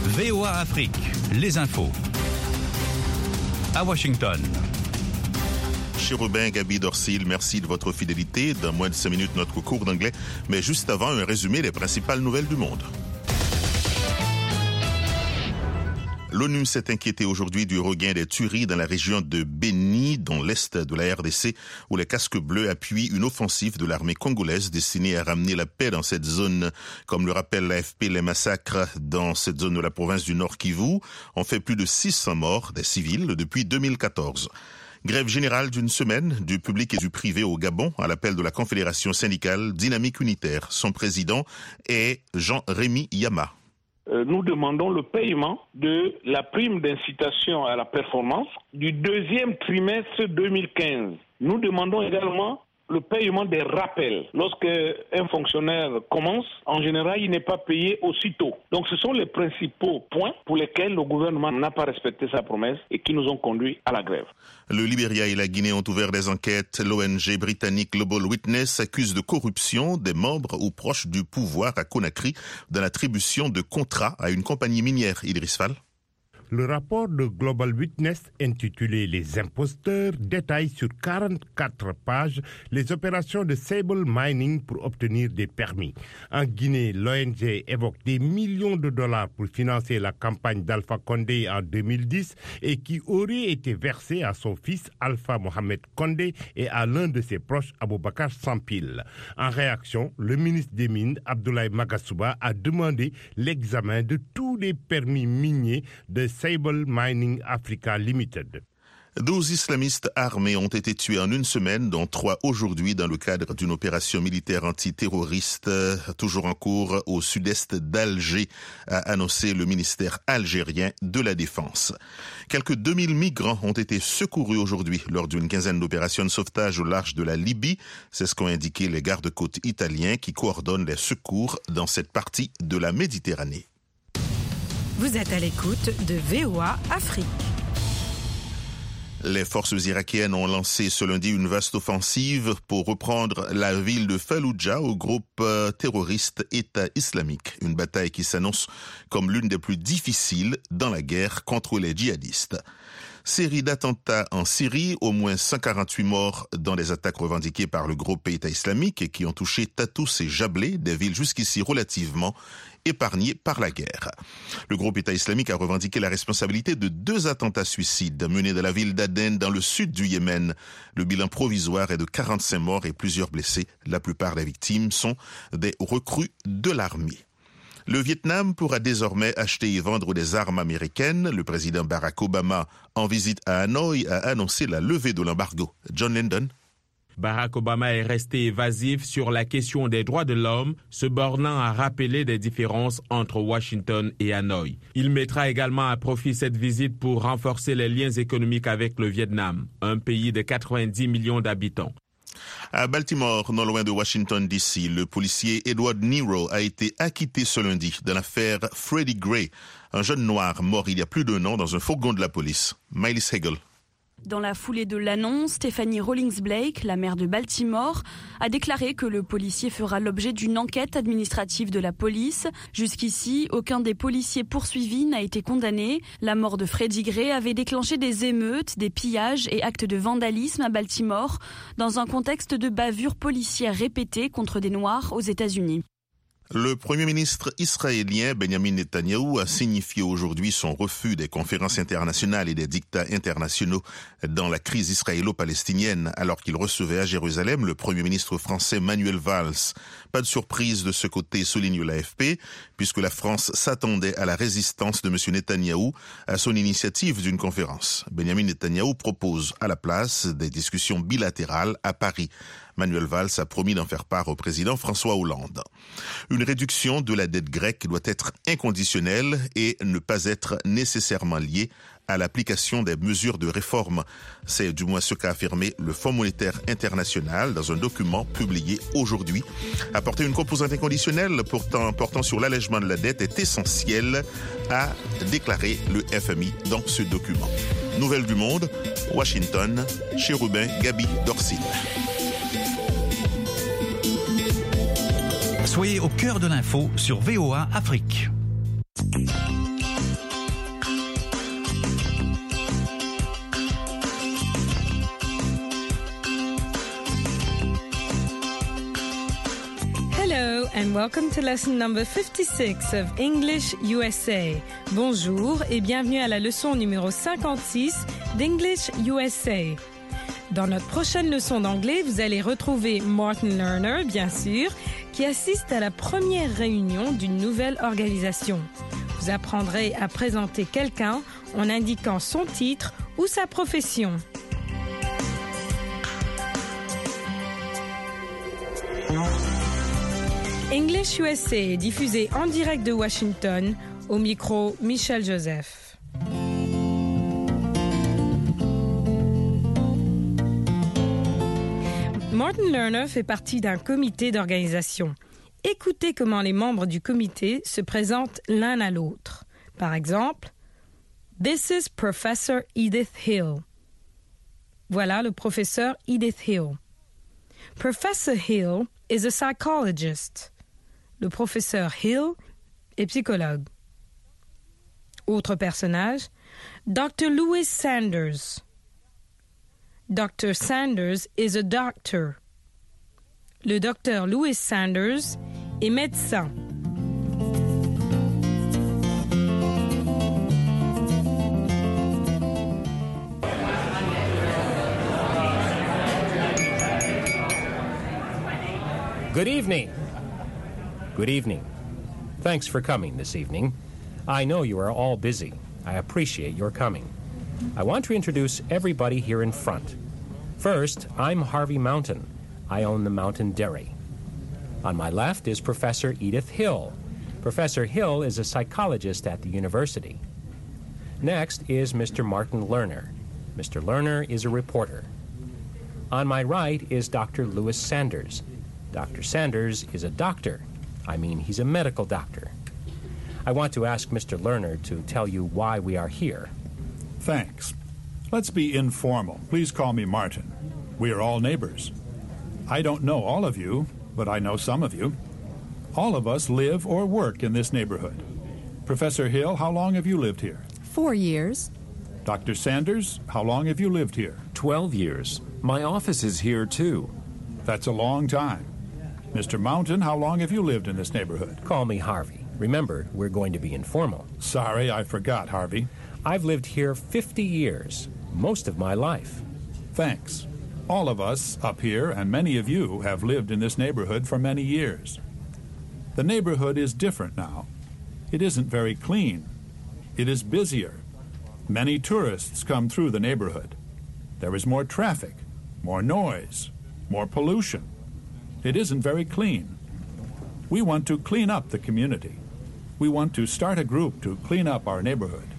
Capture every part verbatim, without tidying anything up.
V O A Afrique, les infos. À Washington. Chérubin, Gabi Dorsil, merci de votre fidélité. Dans moins de cinq minutes, notre cours d'anglais. Mais juste avant, un résumé des principales nouvelles du monde. L'ONU s'est inquiétée aujourd'hui du regain des tueries dans la région de Beni, dans l'est de la R D C, où les casques bleus appuient une offensive de l'armée congolaise destinée à ramener la paix dans cette zone. Comme le rappelle l'A F P, les massacres dans cette zone de la province du Nord Kivu ont fait plus de six cents morts des civils depuis deux mille quatorze. Grève générale d'une semaine du public et du privé au Gabon à l'appel de la Confédération syndicale Dynamique Unitaire. Son président est Jean-Rémy Yama. Nous demandons le paiement de la prime d'incitation à la performance du deuxième trimestre deux mille quinze. Nous demandons également le paiement des rappels. Lorsque un fonctionnaire commence, en général, il n'est pas payé aussitôt. Donc ce sont les principaux points pour lesquels le gouvernement n'a pas respecté sa promesse et qui nous ont conduits à la grève. Le Libéria et la Guinée ont ouvert des enquêtes. L'O N G britannique Global Witness accuse de corruption des membres ou proches du pouvoir à Conakry dans l'attribution de contrats à une compagnie minière. Idriss Fall. Le rapport de Global Witness intitulé « Les imposteurs » détaille sur quarante-quatre pages les opérations de Sable Mining pour obtenir des permis. En Guinée, l'O N G évoque des millions de dollars pour financer la campagne d'Alpha Condé en deux mille dix et qui auraient été versés à son fils Alpha Mohamed Condé et à l'un de ses proches Aboubakar Sampil. En réaction, le ministre des Mines, Abdoulaye Magasuba, a demandé l'examen de tous les permis miniers de Sable Mining Africa Limited. douze islamistes armés ont été tués en une semaine, dont trois aujourd'hui dans le cadre d'une opération militaire antiterroriste toujours en cours au sud-est d'Alger, a annoncé le ministère algérien de la Défense. Quelques deux mille migrants ont été secourus aujourd'hui lors d'une quinzaine d'opérations de sauvetage au large de la Libye. C'est ce qu'ont indiqué les gardes-côtes italiens qui coordonnent les secours dans cette partie de la Méditerranée. Vous êtes à l'écoute de V O A Afrique. Les forces irakiennes ont lancé ce lundi une vaste offensive pour reprendre la ville de Falloujah au groupe terroriste État islamique. Une bataille qui s'annonce comme l'une des plus difficiles dans la guerre contre les djihadistes. Série d'attentats en Syrie, au moins cent quarante-huit morts dans des attaques revendiquées par le groupe État islamique et qui ont touché Tatous et Jablé, des villes jusqu'ici relativement épargnées par la guerre. Le groupe État islamique a revendiqué la responsabilité de deux attentats suicides menés dans la ville d'Aden dans le sud du Yémen. Le bilan provisoire est de quarante-cinq morts et plusieurs blessés. La plupart des victimes sont des recrues de l'armée. Le Vietnam pourra désormais acheter et vendre des armes américaines. Le président Barack Obama, en visite à Hanoï, a annoncé la levée de l'embargo. John Lyndon. Barack Obama est resté évasif sur la question des droits de l'homme, se bornant à rappeler des différences entre Washington et Hanoï. Il mettra également à profit cette visite pour renforcer les liens économiques avec le Vietnam, un pays de quatre-vingt-dix millions d'habitants. À Baltimore, non loin de Washington D C, le policier Edward Nero a été acquitté ce lundi dans l'affaire Freddie Gray, un jeune noir mort il y a plus d'un an dans un fourgon de la police. Miley Hegel. Dans la foulée de l'annonce, Stephanie Rawlings Blake, la maire de Baltimore, a déclaré que le policier fera l'objet d'une enquête administrative de la police. Jusqu'ici, aucun des policiers poursuivis n'a été condamné. La mort de Freddie Gray avait déclenché des émeutes, des pillages et actes de vandalisme à Baltimore, dans un contexte de bavures policières répétées contre des Noirs aux États-Unis. Le Premier ministre israélien Benjamin Netanyahou a signifié aujourd'hui son refus des conférences internationales et des dictats internationaux dans la crise israélo-palestinienne alors qu'il recevait à Jérusalem le Premier ministre français Manuel Valls. Pas de surprise de ce côté, souligne l'A F P, puisque la France s'attendait à la résistance de M. Netanyahou à son initiative d'une conférence. Benjamin Netanyahou propose à la place des discussions bilatérales à Paris. Manuel Valls a promis d'en faire part au président François Hollande. Une réduction de la dette grecque doit être inconditionnelle et ne pas être nécessairement liée à l'application des mesures de réforme. C'est du moins ce qu'a affirmé le Fonds monétaire international dans un document publié aujourd'hui. Apporter une composante inconditionnelle portant, portant sur l'allègement de la dette est essentiel, a déclaré le F M I dans ce document. Nouvelles du monde, Washington, Chérubin, Gabi Dorsil. Soyez au cœur de l'info sur V O A Afrique. and welcome to lesson number fifty-six of English U S A. Bonjour et bienvenue à la leçon numéro cinquante-six d'English U S A. Dans notre prochaine leçon d'anglais, vous allez retrouver Martin Lerner, bien sûr, qui assiste à la première réunion d'une nouvelle organisation. Vous apprendrez à présenter quelqu'un en indiquant son titre ou sa profession. English U S A est diffusé en direct de Washington, au micro Michel Joseph. Martin Lerner fait partie d'un comité d'organisation. Écoutez comment les membres du comité se présentent l'un à l'autre. Par exemple, « This is Professor Edith Hill ». Voilà le professeur Edith Hill. Professor Hill is a psychologist. Le professeur Hill est psychologue. Autre personnage, doctor Louis Sanders. doctor Sanders is a doctor. Le docteur Louis Sanders est médecin. Good evening. Good evening. Thanks for coming this evening. I know you are all busy. I appreciate your coming. I want to introduce everybody here in front. First, I'm Harvey Mountain. I own the Mountain Dairy. On my left is Professor Edith Hill. Professor Hill is a psychologist at the university. Next is Mister Martin Lerner. Mister Lerner is a reporter. On my right is Doctor Louis Sanders. Doctor Sanders is a doctor. I mean, he's a medical doctor. I want to ask Mister Lerner to tell you why we are here. Thanks. Let's be informal. Please call me Martin. We are all neighbors. I don't know all of you, but I know some of you. All of us live or work in this neighborhood. Professor Hill, how long have you lived here? Four years. Doctor Sanders, how long have you lived here? Twelve years. My office is here, too. That's a long time. Mister Mountain, how long have you lived in this neighborhood? Call me Harvey. Remember, we're going to be informal. Sorry, I forgot, Harvey. I've lived here fifty years, most of my life. Thanks. All of us up here, and many of you, have lived in this neighborhood for many years. The neighborhood is different now. It isn't very clean. It is busier. Many tourists come through the neighborhood. There is more traffic, more noise, more pollution. It isn't very clean. We want to clean up the community. We want to start a group to clean up our neighborhood.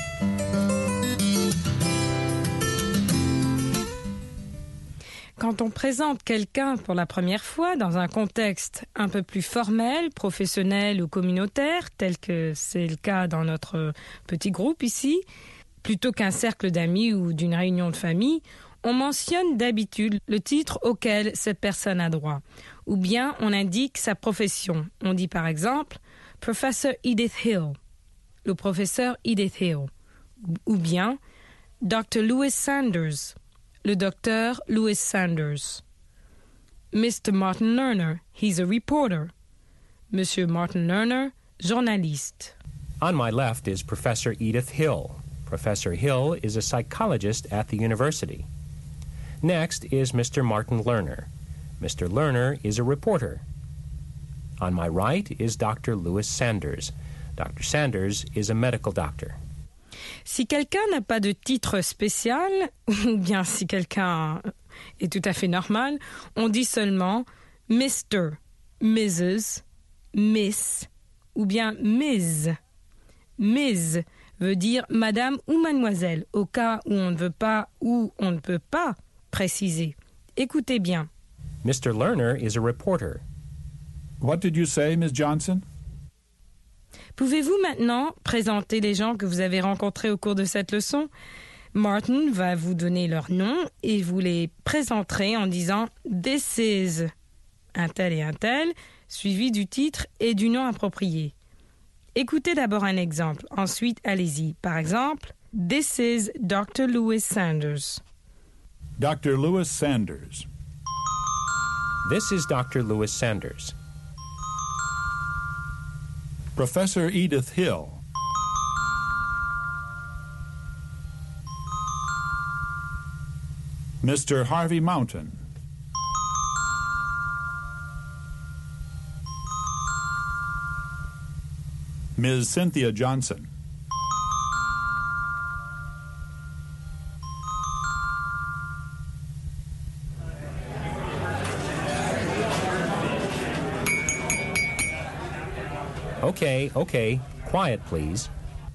Quand on présente quelqu'un pour la première fois dans un contexte un peu plus formel, professionnel ou communautaire, tel que c'est le cas dans notre petit groupe ici, plutôt qu'un cercle d'amis ou d'une réunion de famille, on mentionne d'habitude le titre auquel cette personne a droit, ou bien on indique sa profession. On dit par exemple « Professor Edith Hill », le professeur Edith Hill, ou bien « doctor Louis Sanders », le docteur Louis Sanders. Mister Martin Lerner, he's a reporter. Monsieur Martin Lerner, journaliste. On my left is Professor Edith Hill. Professor Hill is a psychologist at the university. Next is Mister Martin Lerner. Mister Lerner is a reporter. On my right is Doctor Louis Sanders. Doctor Sanders is a medical doctor. Si quelqu'un n'a pas de titre spécial, ou bien si quelqu'un est tout à fait normal, on dit seulement Mister, Missus, Miss, ou bien Miss. Miss veut dire Madame ou Mademoiselle, au cas où on ne veut pas ou on ne peut pas préciser. Écoutez bien. Mister Lerner is a reporter. What did you say, Miss Johnson? Pouvez-vous maintenant présenter les gens que vous avez rencontrés au cours de cette leçon? Martin va vous donner leur nom et vous les présenterez en disant « This is un tel et un tel », suivi du titre et du nom approprié. Écoutez d'abord un exemple, ensuite allez-y. Par exemple, « This is doctor Louis Sanders ». doctor Louis Sanders. This is doctor Louis Sanders. Professor Edith Hill. Mister Harvey Mountain. Miz Cynthia Johnson. Okay, okay. Quiet, please.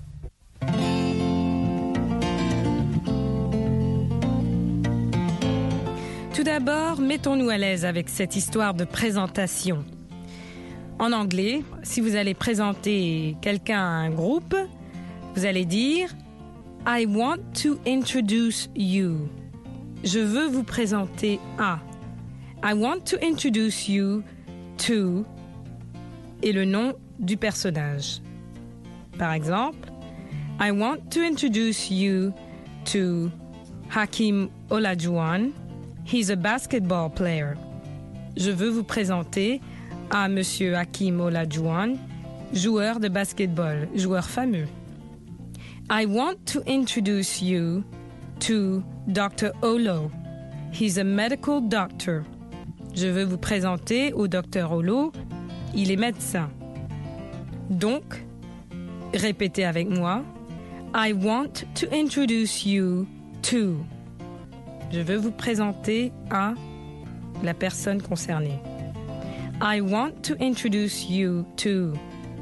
Tout d'abord, mettons-nous à l'aise avec cette histoire de présentation. En anglais, si vous allez présenter quelqu'un à un groupe, vous allez dire « I want to introduce you ». Je veux vous présenter à. I want to introduce you to et le nom du personnage. Par exemple, I want to introduce you to Hakeem Olajuwon. He's a basketball player. Je veux vous présenter à Monsieur Hakeem Olajuwon, joueur de basketball, joueur fameux. I want to introduce you to doctor Olo. He's a medical doctor. Je veux vous présenter au docteur Olo. Il est médecin. Donc, répétez avec moi. I want to introduce you to. Je veux vous présenter à la personne concernée. I want to introduce you to.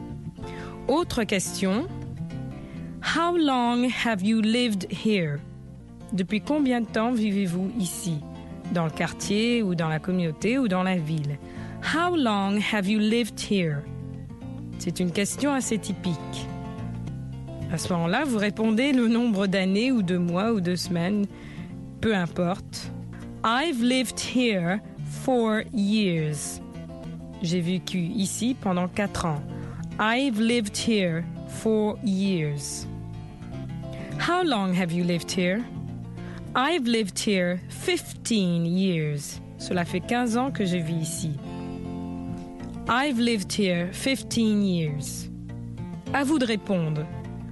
Autre question. How long have you lived here? Depuis combien de temps vivez-vous ici? Dans le quartier ou dans la communauté ou dans la ville? How long have you lived here? C'est une question assez typique. À ce moment-là, vous répondez le nombre d'années ou de mois ou de semaines, peu importe. I've lived here for years. J'ai vécu ici pendant quatre ans. I've lived here for years. How long have you lived here? I've lived here fifteen years. Cela fait quinze ans que je vis ici. I've lived here fifteen years. À vous de répondre.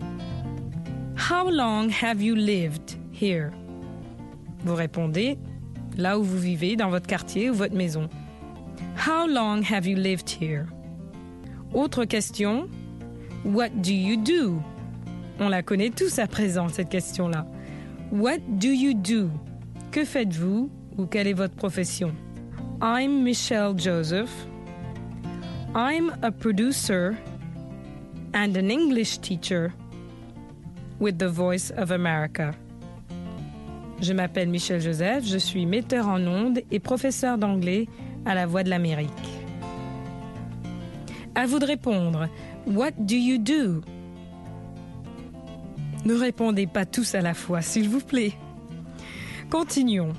How long have you lived here? Vous répondez là où vous vivez, dans votre quartier ou votre maison. How long have you lived here? Autre question. What do you do? On la connaît tous à présent, cette question-là. What do you do? Que faites-vous ou quelle est votre profession? I'm Michelle Joseph. I'm a producer and an English teacher with the Voice of America. Je m'appelle Michelle Joseph, je suis metteur en ondes et professeur d'anglais à la Voix de l'Amérique. À vous de répondre. What do you do? Ne répondez pas tous à la fois, s'il vous plaît. Continuons.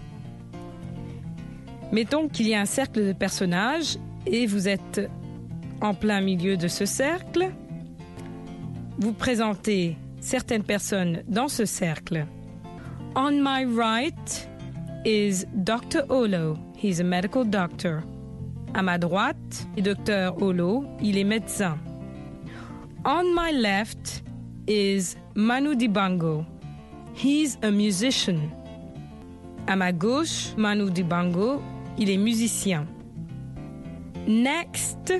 Mettons qu'il y a un cercle de personnages et vous êtes en plein milieu de ce cercle. Vous présentez certaines personnes dans ce cercle. On my right is doctor Olo. He's a medical doctor. À ma droite est docteur Olo. Il est médecin. On my left is Manu Dibango. He's a musician. À ma gauche, Manu Dibango. Il est musicien. Next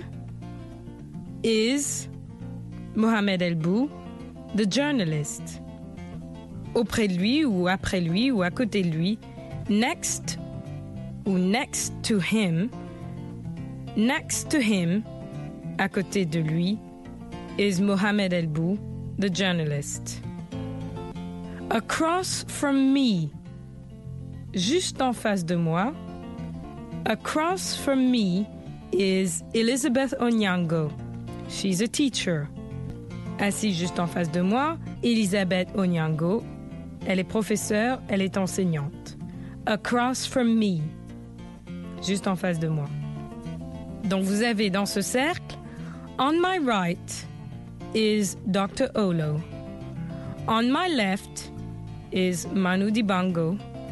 is Mohamed Elbou, the journalist. Auprès de lui ou après lui ou à côté de lui, next ou next to him, next to him, à côté de lui, is Mohamed Elbou, the journalist. Across from me, juste en face de moi, across from me is Elizabeth Onyango. She's a teacher. Assise juste en face de moi, Elizabeth Onyango. Elle est professeure, elle est enseignante. Across from me. Juste en face de moi. Donc vous avez dans ce cercle, on my right is doctor Olo. On my left is Manu Dibango.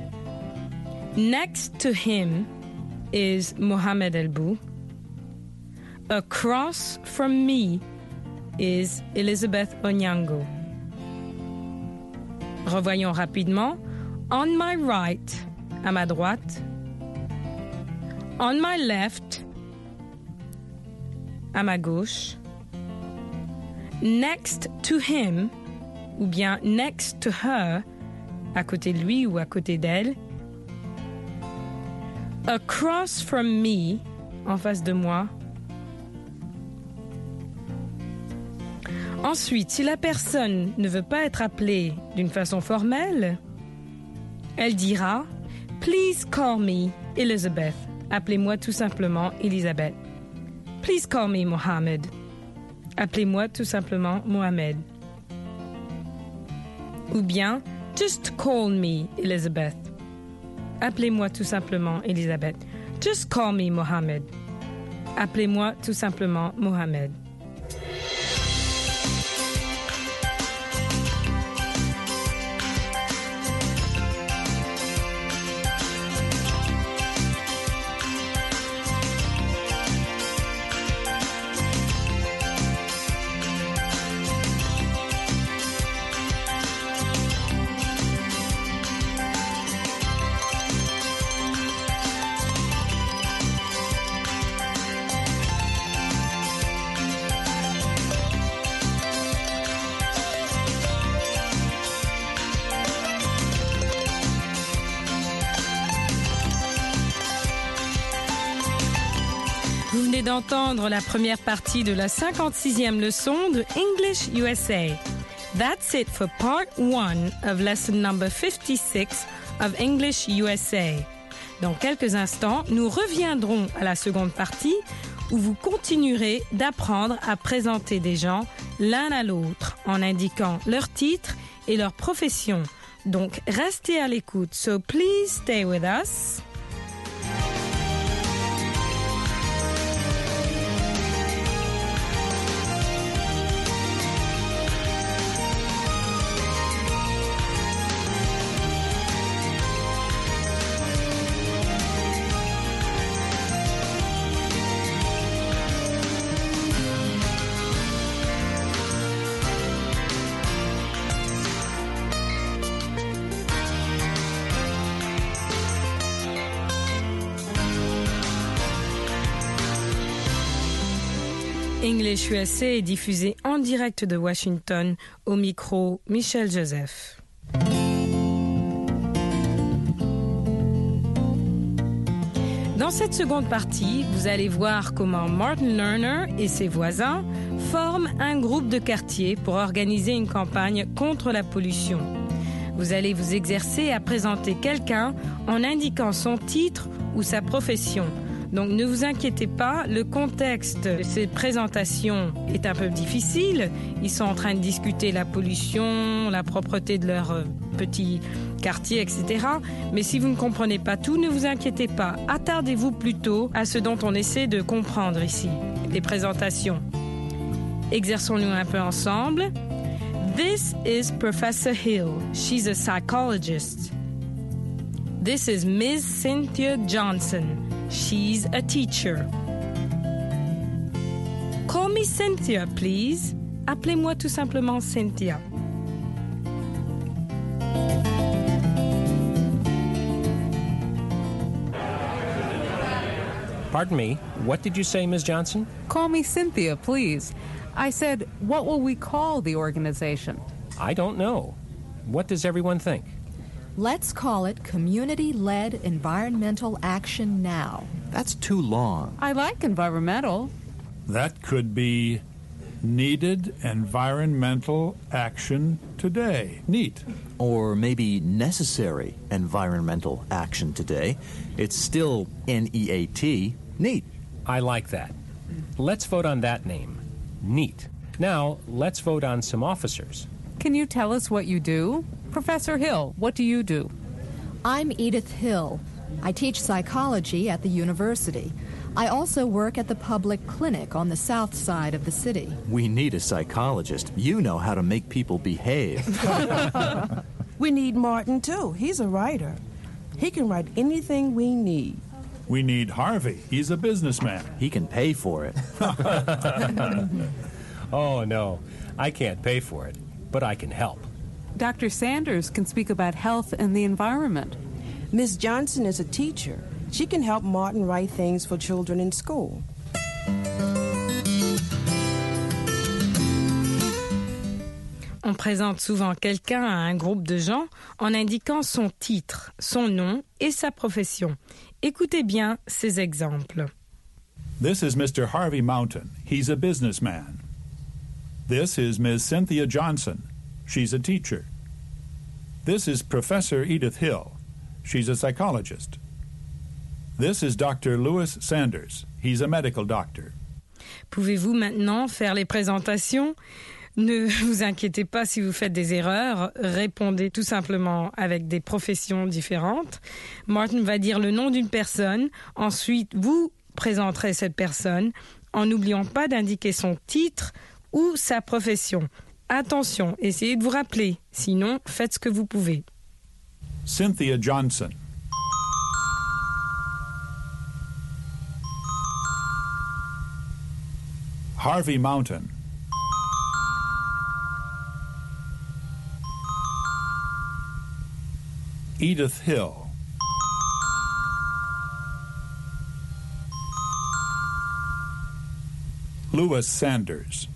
Next to him is Mohamed Elbou. Across from me is Elizabeth Onyango. Revoyons rapidement. On my right, à ma droite. On my left, à ma gauche. Next to him, ou bien next to her, à côté de lui ou à côté d'elle. Across from me, en face de moi. Ensuite, si la personne ne veut pas être appelée d'une façon formelle, elle dira « Please call me Elizabeth ». Appelez-moi tout simplement Elisabeth. « Please call me Mohammed ». Appelez-moi tout simplement Mohamed. Ou bien « Just call me Elizabeth ». Appelez-moi tout simplement Elisabeth. « Just call me Mohammed ». Appelez-moi tout simplement Mohamed. Vous venez d'entendre la première partie de la cinquante-sixième leçon de English U S A. That's it for part one of lesson number fifty-six of English U S A. Dans quelques instants, nous reviendrons à la seconde partie où vous continuerez d'apprendre à présenter des gens l'un à l'autre en indiquant leur titre et leur profession. Donc, restez à l'écoute. So please stay with us. English U S A est diffusé en direct de Washington, au micro Michel Joseph. Dans cette seconde partie, vous allez voir comment Martin Lerner et ses voisins forment un groupe de quartier pour organiser une campagne contre la pollution. Vous allez vous exercer à présenter quelqu'un en indiquant son titre ou sa profession. Donc ne vous inquiétez pas, le contexte de ces présentations est un peu difficile. Ils sont en train de discuter la pollution, la propreté de leur petit quartier, et cetera. Mais si vous ne comprenez pas tout, ne vous inquiétez pas. Attardez-vous plutôt à ce dont on essaie de comprendre ici, les présentations. Exerçons-nous un peu ensemble. This is Professor Hill. She's a psychologist. This is Miss Cynthia Johnson. She's a teacher. Call me Cynthia, please. Appelez-moi tout simplement Cynthia. Pardon me, what did you say, Miz Johnson? Call me Cynthia, please. I said, what will we call the organization? I don't know. What does everyone think? Let's call it Community-Led Environmental Action Now. That's too long. I like environmental. That could be Needed Environmental Action Today. Neat. Or maybe Necessary Environmental Action Today. It's still N E A T. Neat. I like that. Let's vote on that name. Neat. Now, let's vote on some officers. Can you tell us what you do? Professor Hill, what do you do? I'm Edith Hill. I teach psychology at the university. I also work at the public clinic on the south side of the city. We need a psychologist. You know how to make people behave. We need Martin, too. He's a writer. He can write anything we need. We need Harvey. He's a businessman. He can pay for it. Oh, no. I can't pay for it, but I can help. Doctor Sanders can speak about health and the environment. Miss Johnson is a teacher. She can help Martin write things for children in school. On présente souvent quelqu'un à un groupe de gens en indiquant son titre, son nom et sa profession. Écoutez bien ces exemples. This is Mister Harvey Mountain. He's a businessman. This is Miss Cynthia Johnson. She's a teacher. This is Professor Edith Hill. She's a psychologist. This is Doctor Lewis Sanders. He's a medical doctor. Pouvez-vous maintenant faire les présentations ? Ne vous inquiétez pas si vous faites des erreurs, répondez tout simplement avec des professions différentes. Martin va dire le nom d'une personne, ensuite vous présenterez cette personne en n'oubliant pas d'indiquer son titre ou sa profession. Attention, essayez de vous rappeler, sinon faites ce que vous pouvez. Cynthia Johnson. Harvey Mountain. Edith Hill. Lewis Sanders.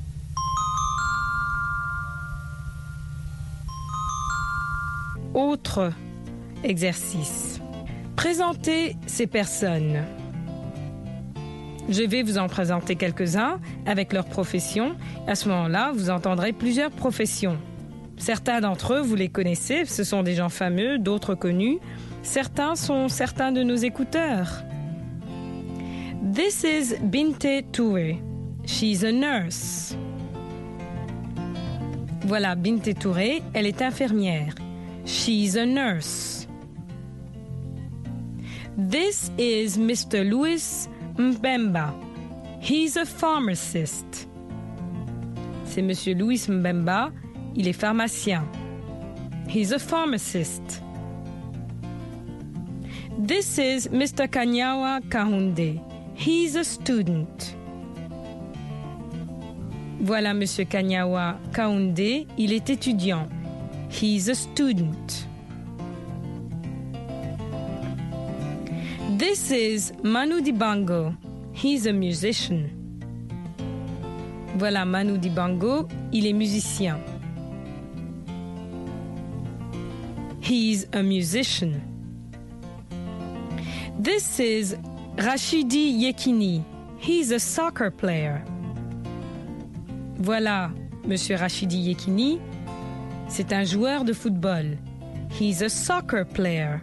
Autre exercice. Présentez ces personnes. Je vais vous en présenter quelques-uns avec leur profession. À ce moment-là, vous entendrez plusieurs professions. Certains d'entre eux, vous les connaissez, ce sont des gens fameux, d'autres connus. Certains sont certains de nos écouteurs. This is Binte Touré. She's a nurse. Voilà, Binte Touré, elle est infirmière. She's a nurse. This is Mister Louis Mbemba. He's a pharmacist. C'est Monsieur Louis Mbemba. Il est pharmacien. He's a pharmacist. This is Mister Kanyawa Kahunde. He's a student. Voilà Monsieur Kanyawa Kahunde. Il est étudiant. He's a student. This is Manu Dibango. He's a musician. Voilà Manu Dibango. Il est musicien. He's a musician. This is Rashidi Yekini. He's a soccer player. Voilà, Monsieur Rashidi Yekini, c'est un joueur de football. He's a soccer player.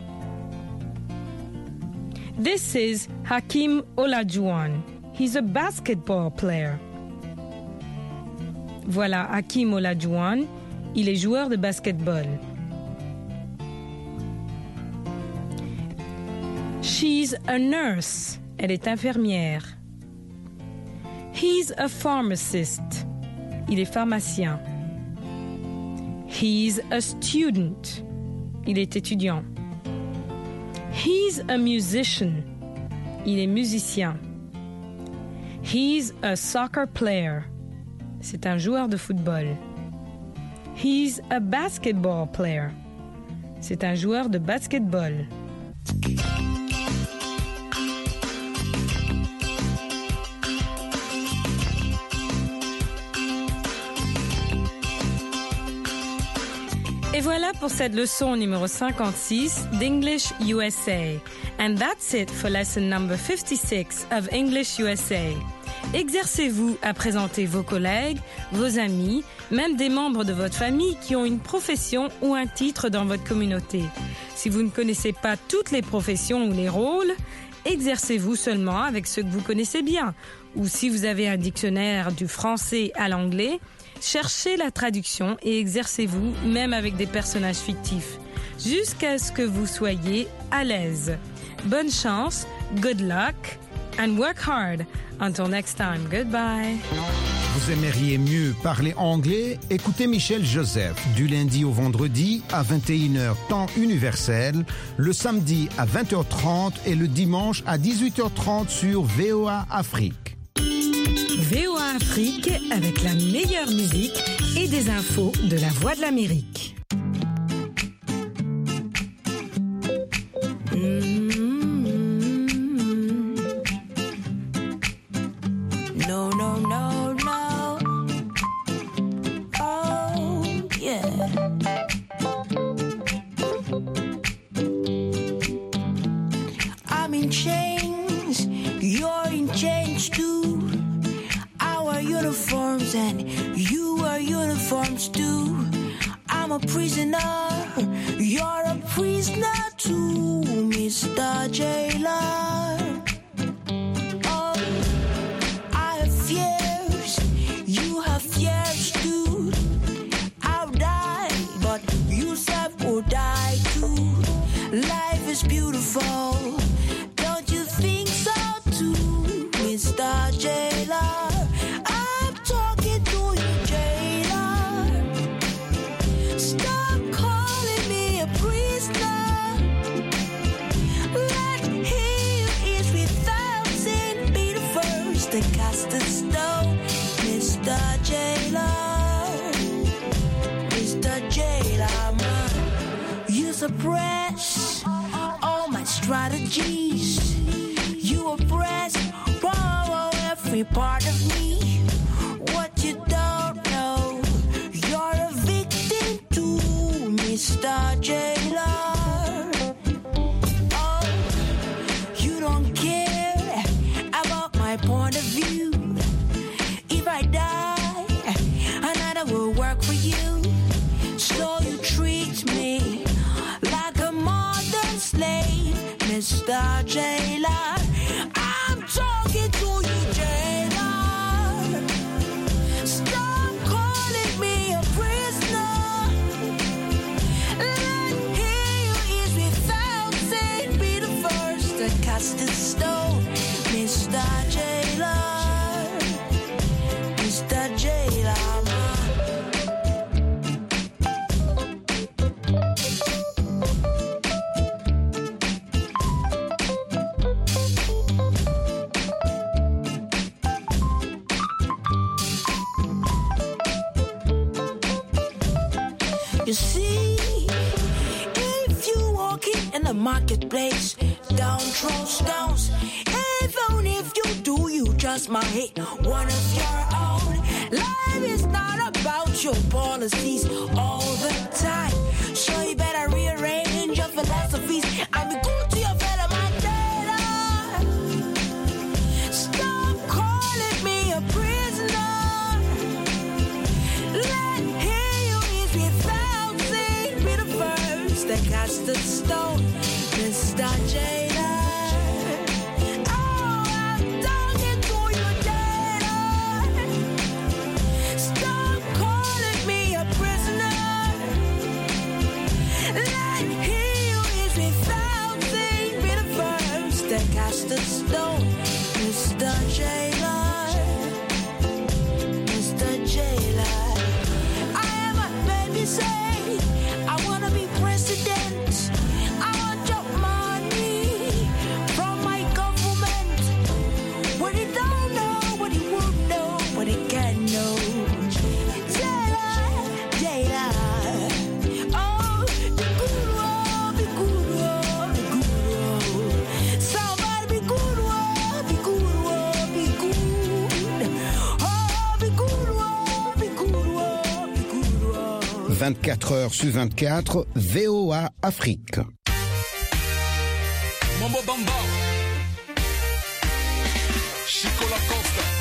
This is Hakim Olajuwon. He's a basketball player. Voilà, Hakim Olajuwon, il est joueur de basketball. She's a nurse. Elle est infirmière. He's a pharmacist. Il est pharmacien. He's a student. Il est étudiant. He's a musician. Il est musicien. He's a soccer player. C'est un joueur de football. He's a basketball player. C'est un joueur de basketball. Et voilà pour cette leçon numéro cinquante-six d'English U S A. And that's it for lesson number fifty-six of English U S A. Exercez-vous à présenter vos collègues, vos amis, même des membres de votre famille qui ont une profession ou un titre dans votre communauté. Si vous ne connaissez pas toutes les professions ou les rôles, exercez-vous seulement avec ceux que vous connaissez bien. Ou si vous avez un dictionnaire du français à l'anglais, cherchez la traduction et exercez-vous même avec des personnages fictifs, jusqu'à ce que vous soyez à l'aise. Bonne chance, good luck, and work hard. Until next time, goodbye. Vous aimeriez mieux parler anglais? Écoutez Michel Joseph du lundi au vendredi à vingt et une heures temps universel, le samedi à vingt heures trente et le dimanche à dix-huit heures trente sur V O A Afrique. V O A Afrique avec la meilleure musique et des infos de la Voix de l'Amérique. No, no, no, no. Oh, yeah. I'm in chains, you're in chains too. Our uniforms and you are uniforms too. I'm a prisoner, you're a prisoner too, Mister Jailer. Oh, I have fears, you have fears too. I'll die, but you self will die too. Life is beautiful, don't you think so too, Mister Jailer? I'm talking to you, Jailer. Stop calling me a prisoner. Let he who is without sin be the first to cast a stone, Mister Jailer. Mister Jailer, man, you suppress all my strategies. You oppress, whoa, every part of me. What you don't know, you're a victim too, Mister Jailer. Oh, you don't care about my point of view. If I die, another will work for you. So you treat me like a modern slave, Mister Jailer. I'm talking to you, Jailer. Stop calling me a prisoner. Let he who is without sin be the first to cast a stone, Mister Jailer. Mister Jailer. You see, if you walking in the marketplace, down throw stones. Even if you do, you just might hit one of your own. Life is not about your policies all the time, so you better rearrange your philosophies and be good to your fellow man. Stop calling me a prisoner. Let he who is without sin be the first to cast a stone, Mister Jailer. Oh, I'm talking to you, Jailer. Stop calling me a prisoner. Let he who is without sin be the first to cast a stone, Mister Jailer. Mister Jailer. I am a baby say, I wanna be president. I want your money from my government. What he don't know, what he won't know, what he can know. Jailer, Jailer. Oh, be good, oh, be good, oh, be good, oh. Somebody be good, oh, be good, oh, be good. Oh, be good, oh, be good, oh, be good, oh. vingt-quatre heures sur vingt-quatre, V O A Afrique. Mambo Bamba, Chico Lacoste.